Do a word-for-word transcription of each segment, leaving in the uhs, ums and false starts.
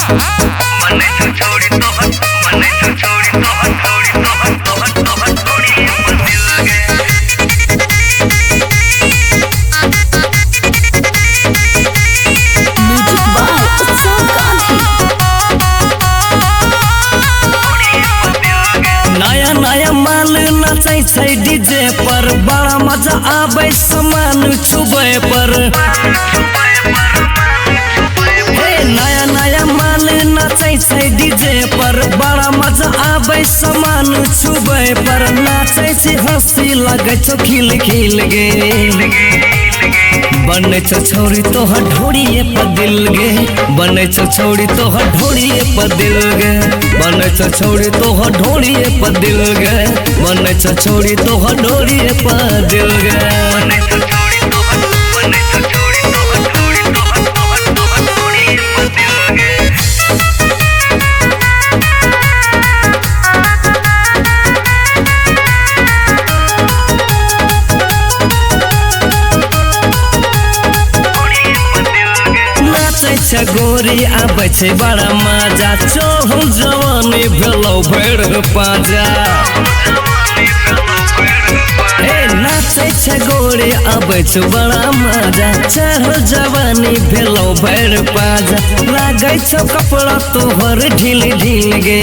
नया नया माल नचै छै डीजे पर, बड़ा मजा आबै सामान छुबे पर। हे नया नया माल नचै छै डीजे पर, बड़ा मजा आबै सामान छुबे पर। नाचै छै हंसी लगै छौ खिल खिल गे, बने छो छौरी तोहर ढोरिए पर दिल गे, बने छो छौरी तोहर ढोरिए पर दिल गे, बने छो छौरी तोहर ढोरिए पर दिल गे, बने छो छौरी तोहर ढोरिए पर दिल गे। गोरी आबै छै बड़ा मजा, चढ़ल जवानी भेलौ भैर पाजा। हे नाचै छै गोरी आबै छै बड़ा मजा, चढ़ल जवानी भेलौ भैर पाजा। लागै छौ कपड़ा तोहर ढील ढील गे,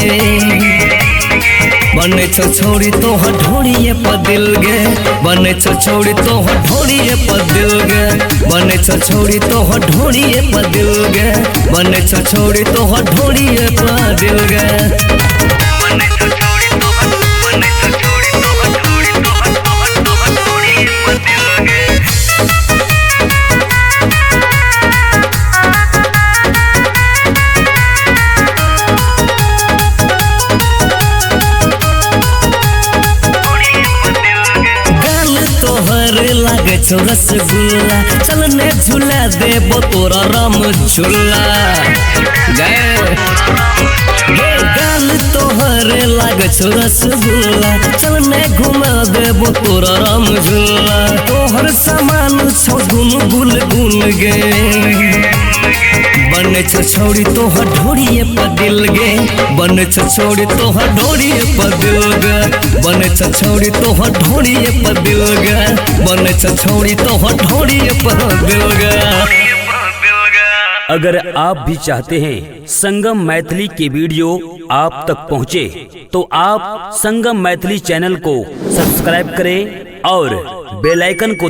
बने छो छौरी तोहर ढोरिए पर दिल गे, बने छो छौरी तोहर ढोरिए पर दिल गे, बने छो छौरी तोहर ढोरिए पर दिल गे, बने छो छौरी तोहर ढोरिए पर दिल गे। लागे छो रसगुल्ला, चल ने झूला देबो तोरा राम झूला। गाल तोहर लागे छो रसगुल्ला, चल ने घुमा देबो तोरा राम झूला। तोहर सामान छो गुन गुल गुल गे, बने छो छौरी तोहर ढोरिए पर दिल गे, बने छो छौरी तोहर ढोरिए पर दिल गे, बने छो छौरी तोहर ढोरिए पर दिल गे, बने छो छौरी तोहर ढोरिए पर दिल गे। अगर आप भी चाहते हैं संगम मैथिली के वीडियो आप तक पहुंचे, तो आप संगम मैथिली चैनल को सब्सक्राइब करें और बेल आइकन को